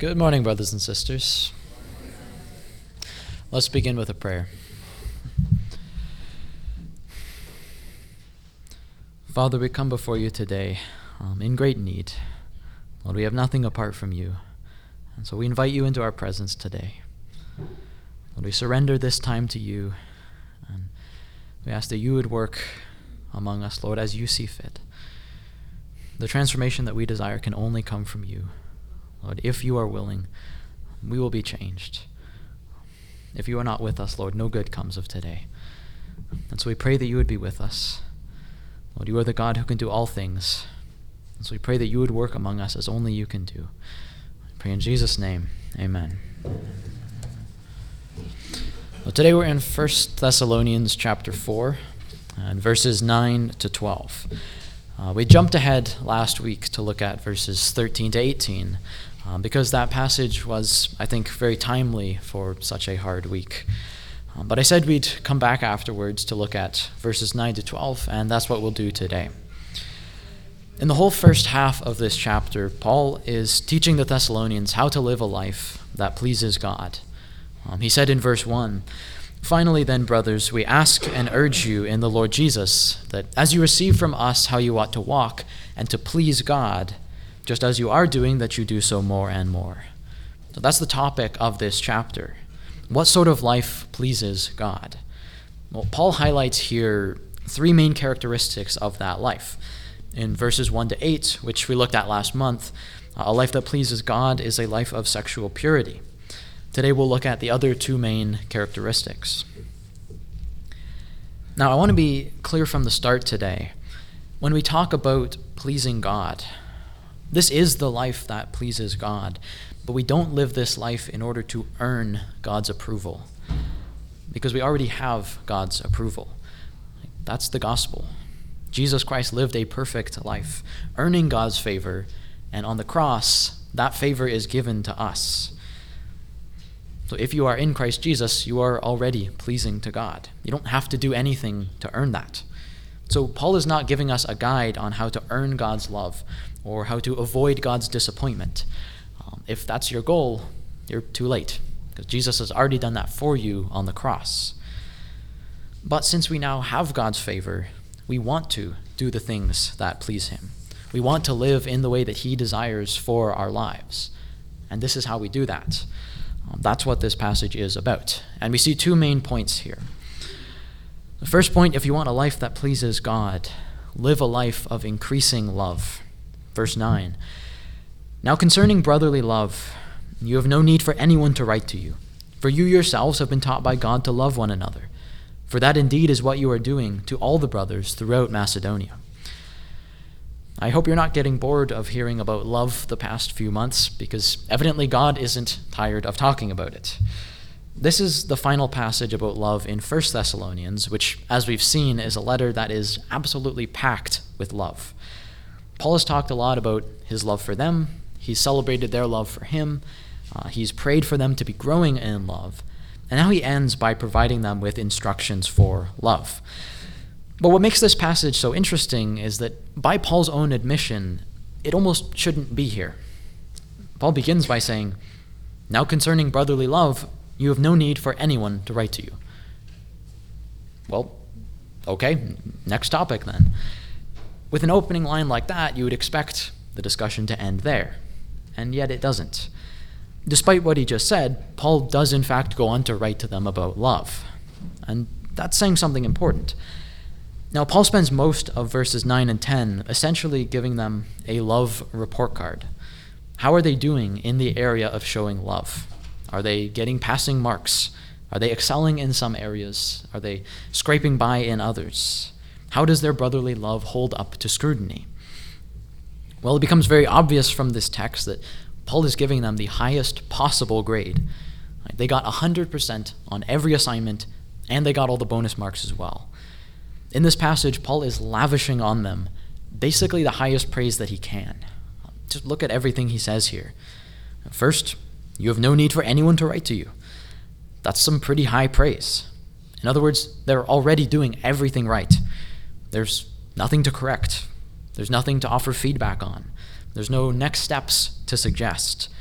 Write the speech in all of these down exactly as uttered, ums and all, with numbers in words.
Good morning, brothers and sisters. Let's begin with a prayer. Father, we come before you today um, in great need. Lord, we have nothing apart from you, and so we invite you into our presence today. Lord, we surrender this time to you, and we ask that you would work among us, Lord, as you see fit. The transformation that we desire can only come from you. Lord, if you are willing, we will be changed. If you are not with us, Lord, no good comes of today. And so we pray that you would be with us. Lord, you are the God who can do all things. And so we pray that you would work among us as only you can do. I pray in Jesus' name, amen. Well, today we're in First Thessalonians chapter four, and verses nine to twelve. Uh, we jumped ahead last week to look at verses thirteen to eighteen, um, because that passage was, I think, very timely for such a hard week. Um, but I said we'd come back afterwards to look at verses nine to twelve, and that's what we'll do today. In the whole first half of this chapter, Paul is teaching the Thessalonians how to live a life that pleases God. Um, he said in verse one, "Finally then, brothers, we ask and urge you in the Lord Jesus that as you receive from us how you ought to walk and to please God, just as you are doing, that you do so more and more." So that's the topic of this chapter. What sort of life pleases God? Well, Paul highlights here three main characteristics of that life. In verses one to eight, which we looked at last month, a life that pleases God is a life of sexual purity. Today we'll look at the other two main characteristics. Now, I want to be clear from the start today. When we talk about pleasing God, this is the life that pleases God, but we don't live this life in order to earn God's approval, because we already have God's approval. That's the gospel. Jesus Christ lived a perfect life, earning God's favor, and on the cross, that favor is given to us. So if you are in Christ Jesus, you are already pleasing to God. You don't have to do anything to earn that. So Paul is not giving us a guide on how to earn God's love or how to avoid God's disappointment. Um, if that's your goal, you're too late, because Jesus has already done that for you on the cross. But since we now have God's favor, we want to do the things that please him. We want to live in the way that he desires for our lives. And this is how we do that. Um, that's what this passage is about. And we see two main points here. The first point, if you want a life that pleases God, live a life of increasing love. Verse nine, "Now concerning brotherly love, you have no need for anyone to write to you, for you yourselves have been taught by God to love one another. For that indeed is what you are doing to all the brothers throughout Macedonia." I hope you're not getting bored of hearing about love the past few months, because evidently God isn't tired of talking about it. This is the final passage about love in First Thessalonians, which, as we've seen, is a letter that is absolutely packed with love. Paul has talked a lot about his love for them. He's celebrated their love for him. Uh, he's prayed for them to be growing in love. And now he ends by providing them with instructions for love. But what makes this passage so interesting is that by Paul's own admission, it almost shouldn't be here. Paul begins by saying, "Now concerning brotherly love, you have no need for anyone to write to you." Well, okay, next topic then. With an opening line like that, you would expect the discussion to end there, and yet it doesn't. Despite what he just said, Paul does in fact go on to write to them about love, and that's saying something important. Now, Paul spends most of verses nine and ten essentially giving them a love report card. How are they doing in the area of showing love? Are they getting passing marks? Are they excelling in some areas? Are they scraping by in others? How does their brotherly love hold up to scrutiny? Well, it becomes very obvious from this text that Paul is giving them the highest possible grade. They got one hundred percent on every assignment, and they got all the bonus marks as well. In this passage, Paul is lavishing on them basically the highest praise that he can. Just look at everything he says here. First, you have no need for anyone to write to you. That's some pretty high praise. In other words, they're already doing everything right. There's nothing to correct. There's nothing to offer feedback on. There's no next steps to suggest.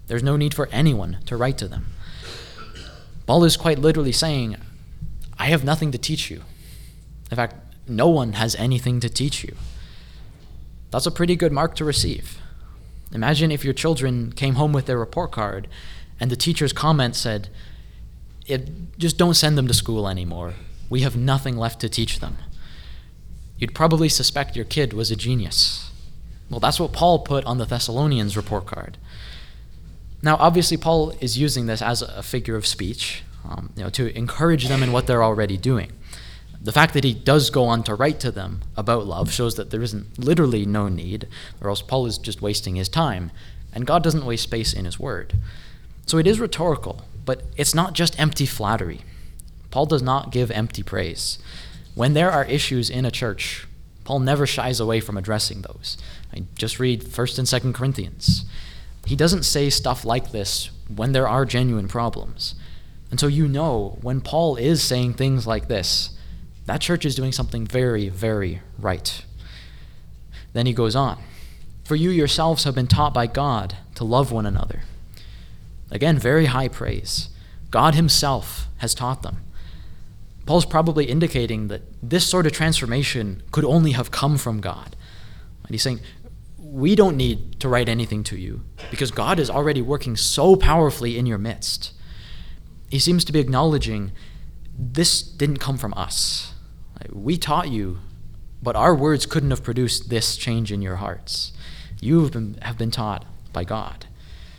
There's no need for anyone to write to them. Paul is quite literally saying, I have nothing to teach you. In fact, no one has anything to teach you. That's a pretty good mark to receive. Imagine if your children came home with their report card and the teacher's comment said, it, just don't send them to school anymore. We have nothing left to teach them. You'd probably suspect your kid was a genius. Well, that's what Paul put on the Thessalonians' report card. Now, obviously, Paul is using this as a figure of speech, um, you know, to encourage them in what they're already doing. The fact that he does go on to write to them about love shows that there isn't literally no need, or else Paul is just wasting his time, and God doesn't waste space in his word. So it is rhetorical, but it's not just empty flattery. Paul does not give empty praise. When there are issues in a church, Paul never shies away from addressing those. I just read First and Second Corinthians. He doesn't say stuff like this when there are genuine problems. And so you know, when Paul is saying things like this, that church is doing something very, very right. Then he goes on, for you yourselves have been taught by God to love one another. Again, very high praise. God himself has taught them. Paul's probably indicating that this sort of transformation could only have come from God. And he's saying, we don't need to write anything to you because God is already working so powerfully in your midst. He seems to be acknowledging this didn't come from us. We taught you, but our words couldn't have produced this change in your hearts. You have been, have been taught by God.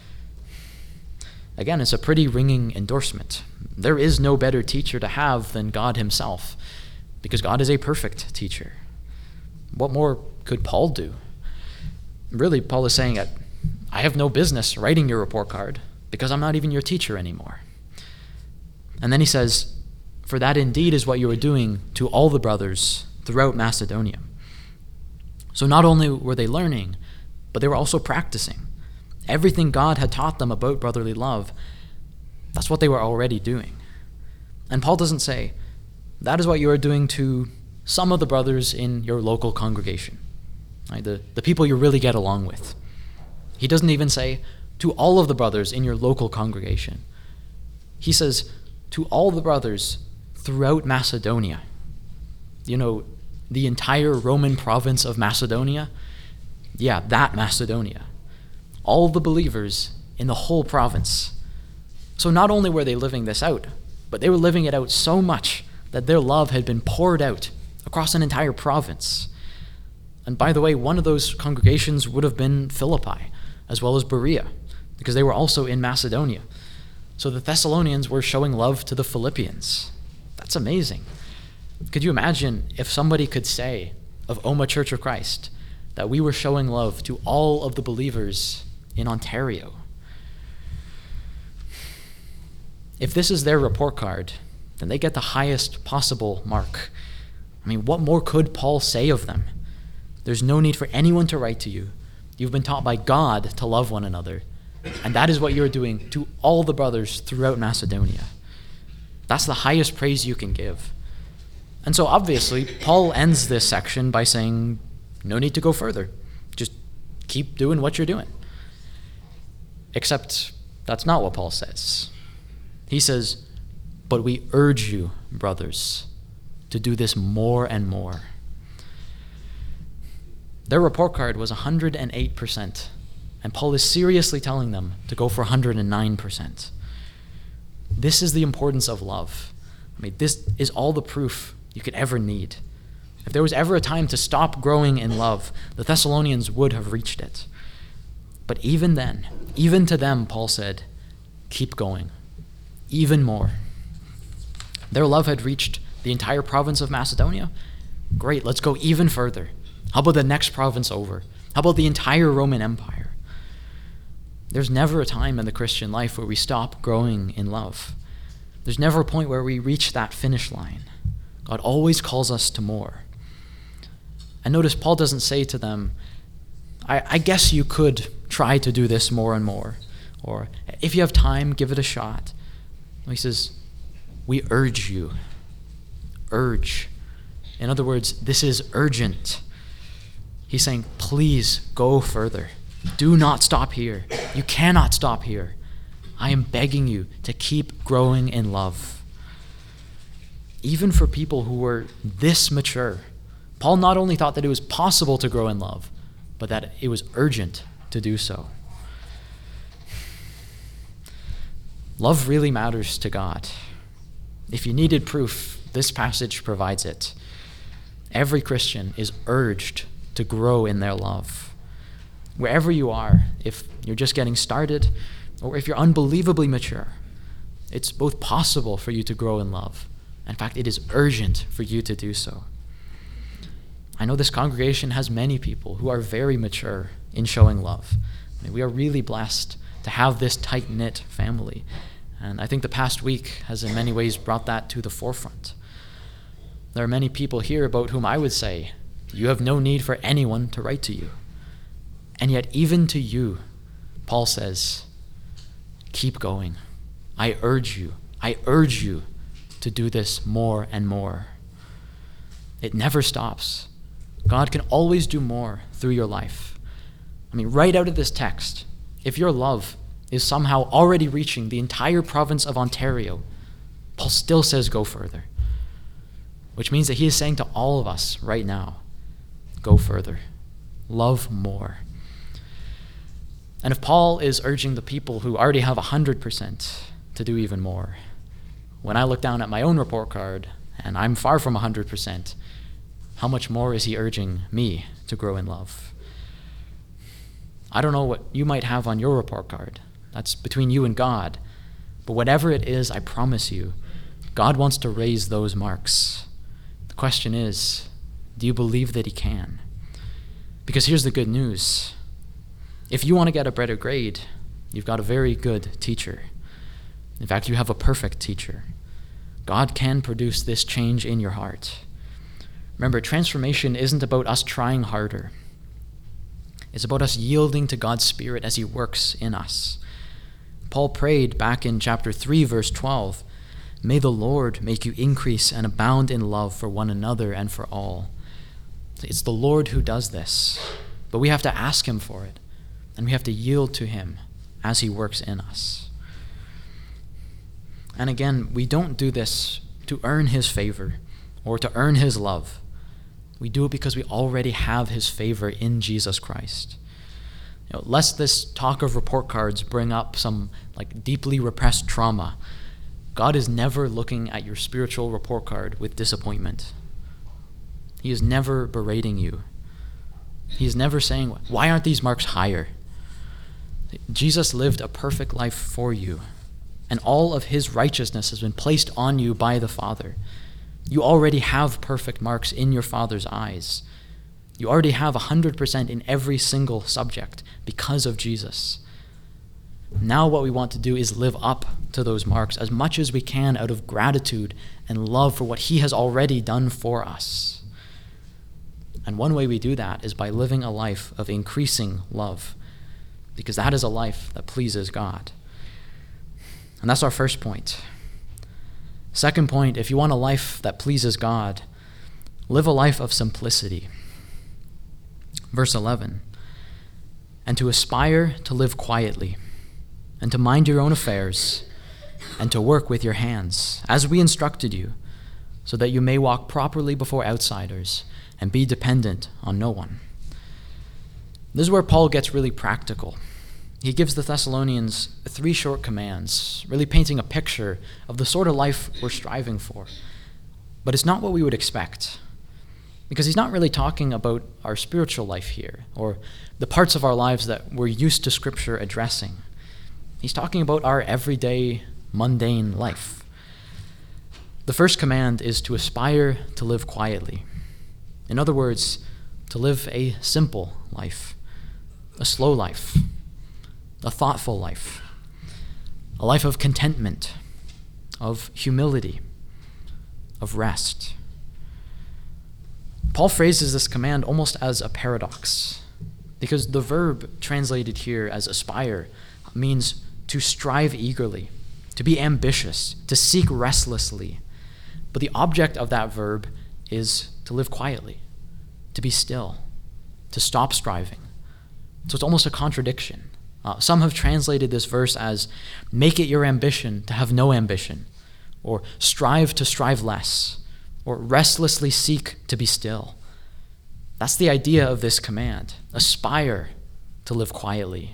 Again, it's a pretty ringing endorsement. There is no better teacher to have than God himself, because God is a perfect teacher. What more could Paul do? Really, Paul is saying, I have no business writing your report card because I'm not even your teacher anymore. And then he says, for that indeed is what you are doing to all the brothers throughout Macedonia. So not only were they learning, but they were also practicing. Everything God had taught them about brotherly love, that's what they were already doing. And Paul doesn't say, that is what you are doing to some of the brothers in your local congregation, right? the, the people you really get along with. He doesn't even say, to all of the brothers in your local congregation. He says, to all the brothers throughout Macedonia. You know, the entire Roman province of Macedonia? Yeah, that Macedonia. All the believers in the whole province. So not only were they living this out, but they were living it out so much that their love had been poured out across an entire province. And by the way, one of those congregations would have been Philippi, as well as Berea, because they were also in Macedonia. So the Thessalonians were showing love to the Philippians. That's amazing. Could you imagine if somebody could say of Oma Church of Christ that we were showing love to all of the believers in Ontario? If this is their report card, then they get the highest possible mark. I mean, what more could Paul say of them? There's no need for anyone to write to you. You've been taught by God to love one another. And that is what you're doing to all the brothers throughout Macedonia. That's the highest praise you can give. And so obviously, Paul ends this section by saying, no need to go further. Just keep doing what you're doing. Except that's not what Paul says. He says, but we urge you, brothers, to do this more and more. Their report card was one hundred eight percent. And Paul is seriously telling them to go for one hundred nine percent. This is the importance of love. I mean, this is all the proof you could ever need. If there was ever a time to stop growing in love, the Thessalonians would have reached it. But even then, even to them, Paul said, keep going, even more. Their love had reached the entire province of Macedonia. Great, let's go even further. How about the next province over? How about the entire Roman Empire? There's never a time in the Christian life where we stop growing in love. There's never a point where we reach that finish line. God always calls us to more. And notice Paul doesn't say to them, I, I guess you could try to do this more and more. Or if you have time, give it a shot. He says, we urge you. Urge. In other words, this is urgent. He's saying, please go further. Do not stop here. You cannot stop here. I am begging you to keep growing in love. Even for people who were this mature, Paul not only thought that it was possible to grow in love, but that it was urgent to do so. Love really matters to God. If you needed proof, this passage provides it. Every Christian is urged to grow in their love. Wherever you are, if you're just getting started, or if you're unbelievably mature, it's both possible for you to grow in love. In fact, it is urgent for you to do so. I know this congregation has many people who are very mature in showing love. I mean, we are really blessed to have this tight-knit family. And I think the past week has in many ways brought that to the forefront. There are many people here about whom I would say, you have no need for anyone to write to you. And yet even to you, Paul says, keep going. I urge you, I urge you to do this more and more. It never stops. God can always do more through your life. I mean, right out of this text, if your love is somehow already reaching the entire province of Ontario, Paul still says go further. Which means that he is saying to all of us right now, go further. Love more. And if Paul is urging the people who already have one hundred percent to do even more, when I look down at my own report card, and I'm far from one hundred percent, how much more is he urging me to grow in love? I don't know what you might have on your report card. That's between you and God. But whatever it is, I promise you, God wants to raise those marks. The question is, do you believe that he can? Because here's the good news. If you want to get a better grade, you've got a very good teacher. In fact, you have a perfect teacher. God can produce this change in your heart. Remember, transformation isn't about us trying harder. It's about us yielding to God's Spirit as he works in us. Paul prayed back in chapter three, verse twelve, "May the Lord make you increase and abound in love for one another and for all." It's the Lord who does this, but we have to ask him for it, and we have to yield to him as he works in us. And again, we don't do this to earn his favor or to earn his love. We do it because we already have his favor in Jesus Christ. You know, lest this talk of report cards bring up some like deeply repressed trauma, God is never looking at your spiritual report card with disappointment. He is never berating you. He is never saying, why aren't these marks higher? Jesus lived a perfect life for you, and all of his righteousness has been placed on you by the Father. You already have perfect marks in your Father's eyes. You already have one hundred percent in every single subject because of Jesus. Now what we want to do is live up to those marks as much as we can out of gratitude and love for what he has already done for us. And one way we do that is by living a life of increasing love, because that is a life that pleases God. And that's our first point. Second point, if you want a life that pleases God, live a life of simplicity. Verse eleven, "And to aspire to live quietly, and to mind your own affairs, and to work with your hands, as we instructed you, so that you may walk properly before outsiders and be dependent on no one." This is where Paul gets really practical. He gives the Thessalonians three short commands, really painting a picture of the sort of life we're striving for. But it's not what we would expect, because he's not really talking about our spiritual life here, or the parts of our lives that we're used to Scripture addressing. He's talking about our everyday, mundane life. The first command is to aspire to live quietly. In other words, to live a simple life, a slow life, a thoughtful life, a life of contentment, of humility, of rest. Paul phrases this command almost as a paradox, because the verb translated here as aspire means to strive eagerly, to be ambitious, to seek restlessly. But the object of that verb is to live quietly, to be still, to stop striving. So it's almost a contradiction. Uh, some have translated this verse as, make it your ambition to have no ambition, or strive to strive less, or restlessly seek to be still. That's the idea of this command. Aspire to live quietly.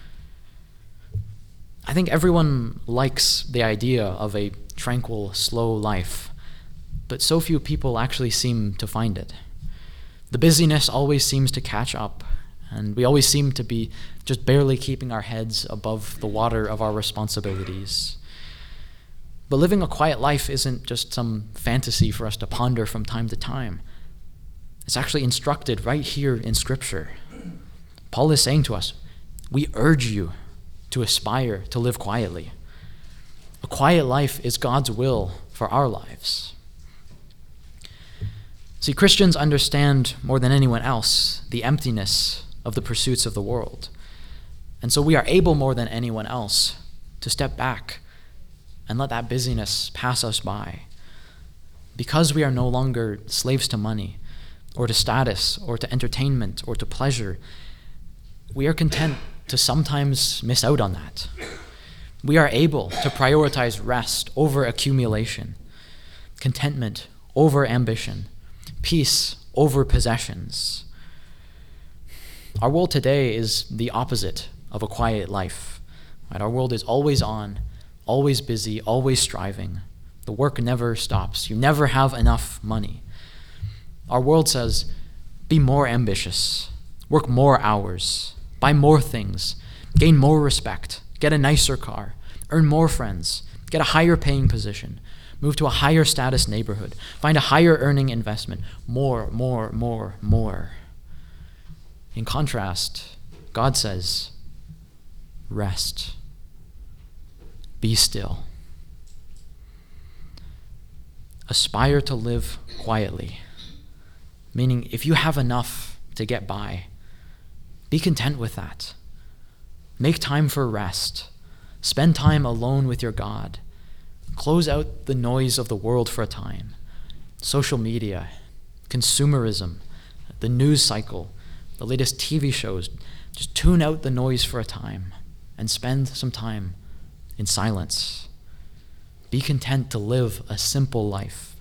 I think everyone likes the idea of a tranquil, slow life, but so few people actually seem to find it. The busyness always seems to catch up, and we always seem to be just barely keeping our heads above the water of our responsibilities. But living a quiet life isn't just some fantasy for us to ponder from time to time. It's actually instructed right here in Scripture. Paul is saying to us, we urge you to aspire to live quietly. A quiet life is God's will for our lives. See, Christians understand more than anyone else the emptiness of the pursuits of the world. And so we are able more than anyone else to step back and let that busyness pass us by. Because we are no longer slaves to money, or to status, or to entertainment, or to pleasure, we are content to sometimes miss out on that. We are able to prioritize rest over accumulation, contentment over ambition, peace over possessions. Our world today is the opposite of a quiet life. Right? Our world is always on, always busy, always striving. The work never stops. You never have enough money. Our world says, be more ambitious, work more hours, buy more things, gain more respect, get a nicer car, earn more friends, get a higher paying position, move to a higher status neighborhood, find a higher earning investment, more, more, more, more. In contrast, God says, rest, be still. Aspire to live quietly, meaning if you have enough to get by, be content with that. Make time for rest. Spend time alone with your God. Close out the noise of the world for a time. Social media, consumerism, the news cycle, the latest T V shows. Just tune out the noise for a time and spend some time in silence. Be content to live a simple life.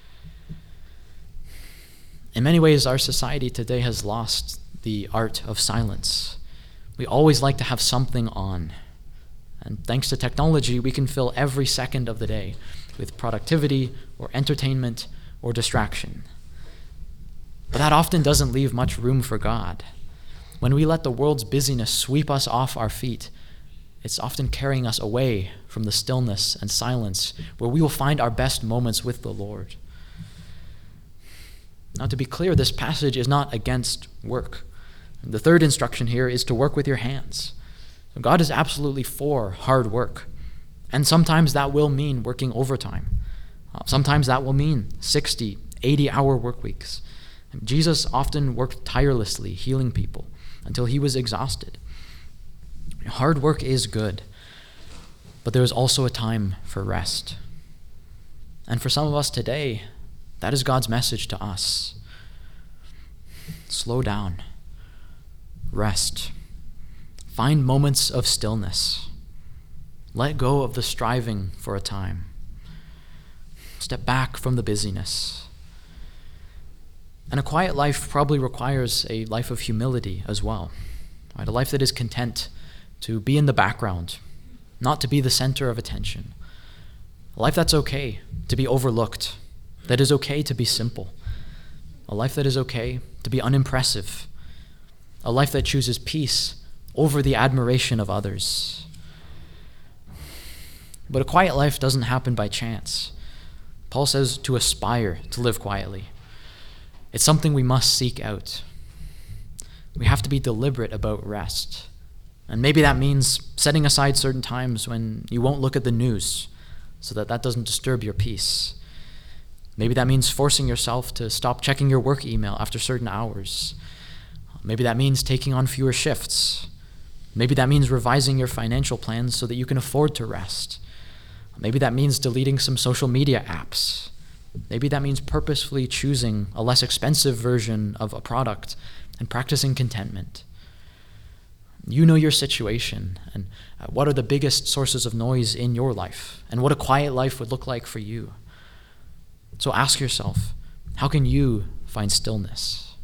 In many ways, our society today has lost the art of silence. We always like to have something on. And thanks to technology, we can fill every second of the day with productivity or entertainment or distraction. But that often doesn't leave much room for God. When we let the world's busyness sweep us off our feet, it's often carrying us away from the stillness and silence where we will find our best moments with the Lord. Now, to be clear, this passage is not against work. The third instruction here is to work with your hands. God is absolutely for hard work. And sometimes that will mean working overtime. Uh, sometimes that will mean sixty, eighty-hour work weeks. And Jesus often worked tirelessly healing people until he was exhausted. Hard work is good, but there is also a time for rest. And for some of us today, that is God's message to us. Slow down. Rest. Find moments of stillness. Let go of the striving for a time. Step back from the busyness. And a quiet life probably requires a life of humility as well. Right? A life that is content to be in the background, not to be the center of attention. A life that's okay to be overlooked, that is okay to be simple. A life that is okay to be unimpressive. A life that chooses peace over the admiration of others. But a quiet life doesn't happen by chance. Paul says to aspire to live quietly. It's something we must seek out. We have to be deliberate about rest. And maybe that means setting aside certain times when you won't look at the news so that that doesn't disturb your peace. Maybe that means forcing yourself to stop checking your work email after certain hours. Maybe that means taking on fewer shifts. Maybe that means revising your financial plans so that you can afford to rest. Maybe that means deleting some social media apps. Maybe that means purposefully choosing a less expensive version of a product and practicing contentment. You know your situation and uh, what are the biggest sources of noise in your life and what a quiet life would look like for you. So ask yourself, how can you find stillness?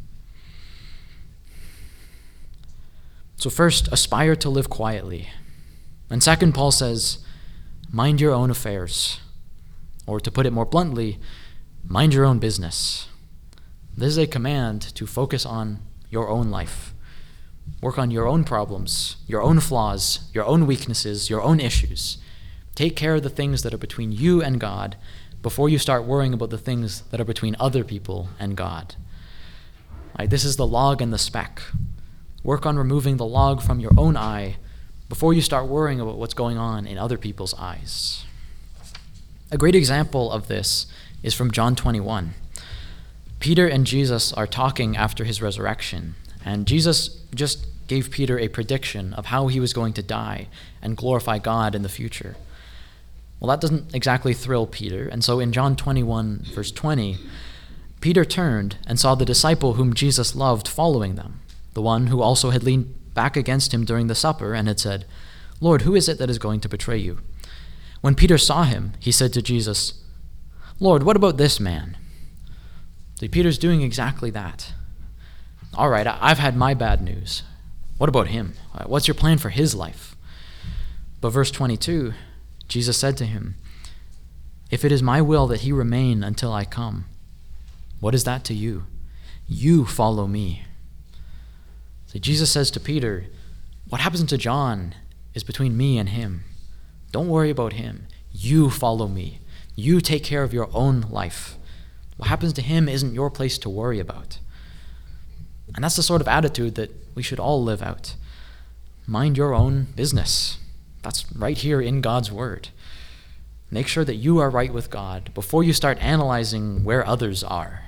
So first, aspire to live quietly. And second, Paul says, mind your own affairs. Or to put it more bluntly, mind your own business. This is a command to focus on your own life. Work on your own problems, your own flaws, your own weaknesses, your own issues. Take care of the things that are between you and God before you start worrying about the things that are between other people and God. Right, this is the log and the speck. Work on removing the log from your own eye before you start worrying about what's going on in other people's eyes. A great example of this is from John twenty-one. Peter and Jesus are talking after his resurrection, and Jesus just gave Peter a prediction of how he was going to die and glorify God in the future. Well, that doesn't exactly thrill Peter, and so in John twenty-one, verse twenty, Peter turned and saw the disciple whom Jesus loved following them, the one who also had leaned back against him during the supper and had said, "Lord, who is it that is going to betray you?" When Peter saw him, he said to Jesus, "Lord, what about this man?" See, Peter's doing exactly that. All right, I've had my bad news. What about him? What's your plan for his life? But verse twenty-two, Jesus said to him, "If it is my will that he remain until I come, what is that to you? You follow me." See, Jesus says to Peter, what happens to John is between me and him. Don't worry about him. You follow me. You take care of your own life. What happens to him isn't your place to worry about. And that's the sort of attitude that we should all live out. Mind your own business. That's right here in God's word. Make sure that you are right with God before you start analyzing where others are.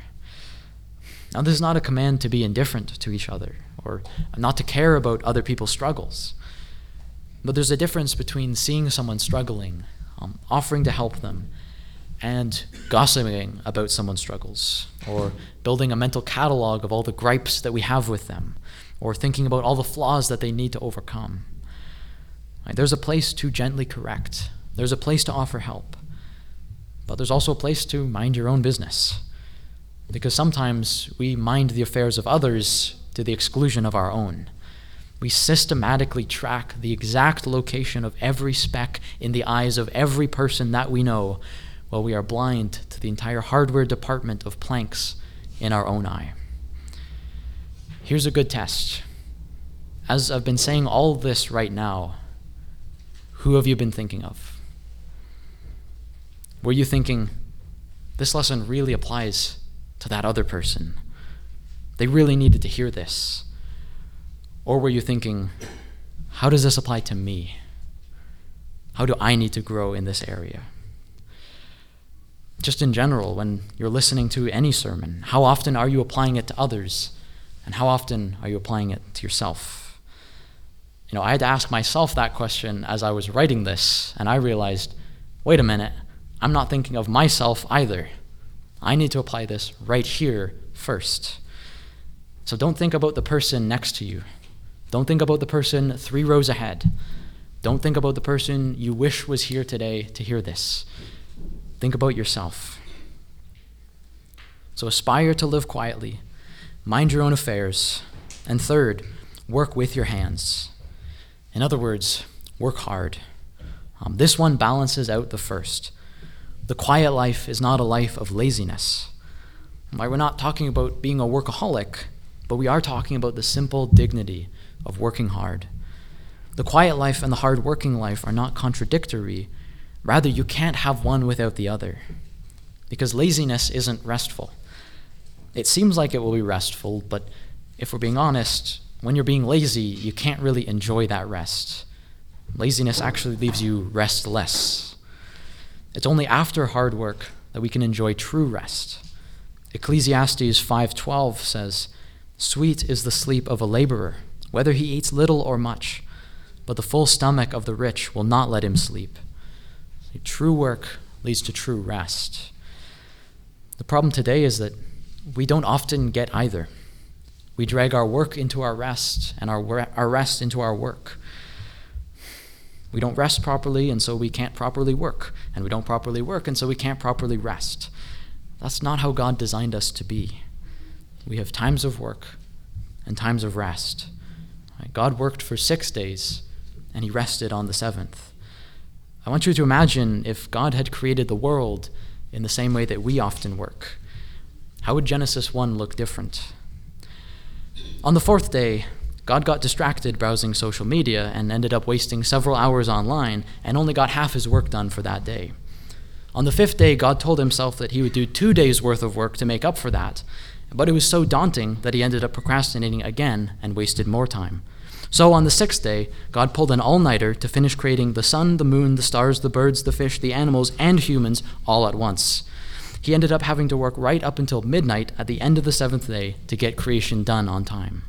Now, this is not a command to be indifferent to each other or not to care about other people's struggles. But there's a difference between seeing someone struggling, um, offering to help them, and gossiping about someone's struggles, or building a mental catalog of all the gripes that we have with them, or thinking about all the flaws that they need to overcome. Right? There's a place to gently correct. There's a place to offer help. But there's also a place to mind your own business. Because sometimes we mind the affairs of others to the exclusion of our own. We systematically track the exact location of every speck in the eyes of every person that we know, while we are blind to the entire hardware department of planks in our own eye. Here's a good test. As I've been saying all this right now, who have you been thinking of? Were you thinking, this lesson really applies to that other person? They really needed to hear this. Or were you thinking, how does this apply to me? How do I need to grow in this area? Just in general, when you're listening to any sermon, how often are you applying it to others? And how often are you applying it to yourself? You know, I had to ask myself that question as I was writing this, and I realized, wait a minute, I'm not thinking of myself either. I need to apply this right here first. So don't think about the person next to you. Don't think about the person three rows ahead. Don't think about the person you wish was here today to hear this. Think about yourself. So aspire to live quietly, mind your own affairs, and third, work with your hands. In other words, work hard. Um, this one balances out the first. The quiet life is not a life of laziness. Right? We're not talking about being a workaholic, but we are talking about the simple dignity of working hard. The quiet life and the hard working life are not contradictory. Rather, you can't have one without the other. Because laziness isn't restful. It seems like it will be restful, but if we're being honest, when you're being lazy, you can't really enjoy that rest. Laziness actually leaves you restless. It's only after hard work that we can enjoy true rest. Ecclesiastes five twelve says, "Sweet is the sleep of a laborer, whether he eats little or much, but the full stomach of the rich will not let him sleep." True work leads to true rest. The problem today is that we don't often get either. We drag our work into our rest and our, our rest into our work. We don't rest properly, and so we can't properly work. And we don't properly work, and so we can't properly rest. That's not how God designed us to be. We have times of work and times of rest. God worked for six days, and he rested on the seventh. I want you to imagine if God had created the world in the same way that we often work. How would Genesis one look different? On the fourth day, God got distracted browsing social media and ended up wasting several hours online and only got half his work done for that day. On the fifth day, God told himself that he would do two days' worth of work to make up for that, but it was so daunting that he ended up procrastinating again and wasted more time. So on the sixth day, God pulled an all-nighter to finish creating the sun, the moon, the stars, the birds, the fish, the animals, and humans all at once. He ended up having to work right up until midnight at the end of the seventh day to get creation done on time.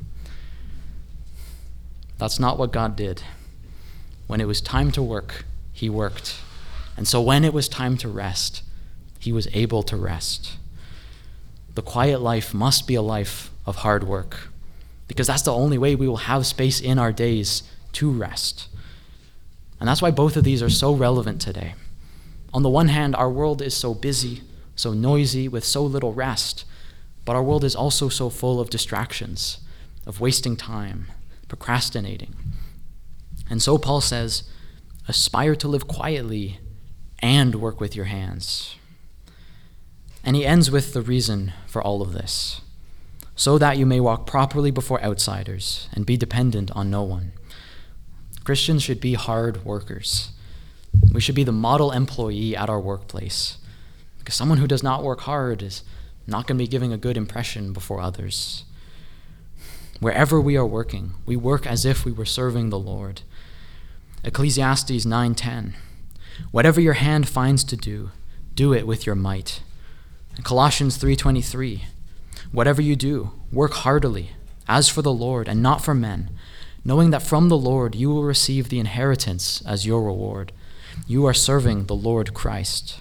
That's not what God did. When it was time to work, he worked. And so when it was time to rest, he was able to rest. The quiet life must be a life of hard work, because that's the only way we will have space in our days to rest. And that's why both of these are so relevant today. On the one hand, our world is so busy, so noisy, with so little rest, but our world is also so full of distractions, of wasting time, procrastinating. And so Paul says, aspire to live quietly and work with your hands. And he ends with the reason for all of this, so that you may walk properly before outsiders and be dependent on no one. Christians should be hard workers. We should be the model employee at our workplace, because someone who does not work hard is not going to be giving a good impression before others. Wherever we are working, we work as if we were serving the Lord. Ecclesiastes nine ten, whatever your hand finds to do, do it with your might. And Colossians three twenty-three, whatever you do, work heartily, as for the Lord and not for men, knowing that from the Lord you will receive the inheritance as your reward. You are serving the Lord Christ.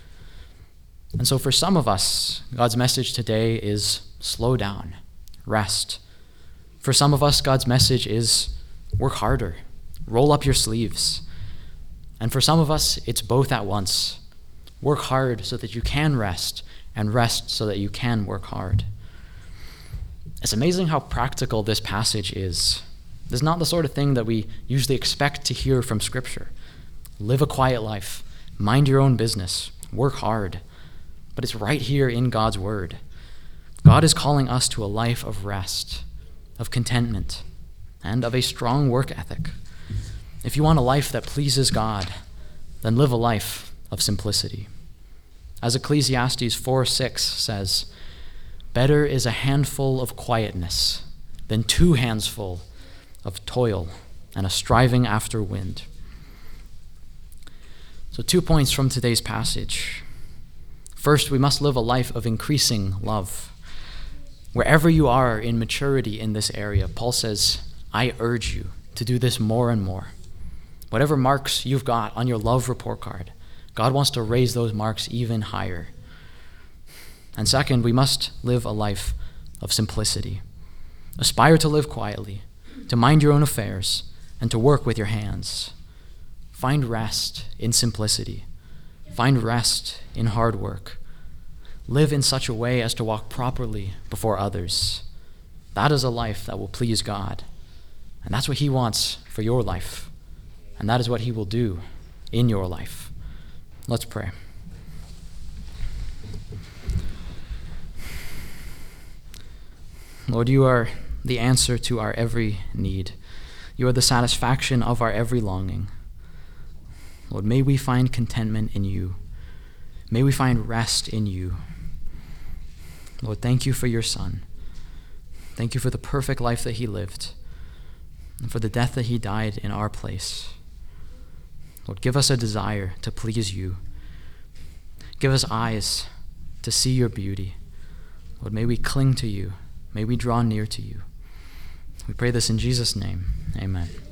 And so for some of us, God's message today is slow down, rest. For some of us, God's message is work harder, roll up your sleeves. And for some of us, it's both at once. Work hard so that you can rest, and rest so that you can work hard. It's amazing how practical this passage is. This is not the sort of thing that we usually expect to hear from Scripture. Live a quiet life, mind your own business, work hard. But it's right here in God's word. God is calling us to a life of rest, of contentment, and of a strong work ethic. If you want a life that pleases God, then live a life of simplicity. As Ecclesiastes four six says, better is a handful of quietness than two handsful of toil and a striving after wind. So two points from today's passage. First, we must live a life of increasing love. Wherever you are in maturity in this area, Paul says, I urge you to do this more and more. Whatever marks you've got on your love report card, God wants to raise those marks even higher. And second, we must live a life of simplicity. Aspire to live quietly, to mind your own affairs, and to work with your hands. Find rest in simplicity. Find rest in hard work. Live in such a way as to walk properly before others. That is a life that will please God. And that's what he wants for your life. And that is what he will do in your life. Let's pray. Lord, you are the answer to our every need. You are the satisfaction of our every longing. Lord, may we find contentment in you. May we find rest in you. Lord, thank you for your Son. Thank you for the perfect life that he lived and for the death that he died in our place. Lord, give us a desire to please you. Give us eyes to see your beauty. Lord, may we cling to you. May we draw near to you. We pray this in Jesus' name. Amen.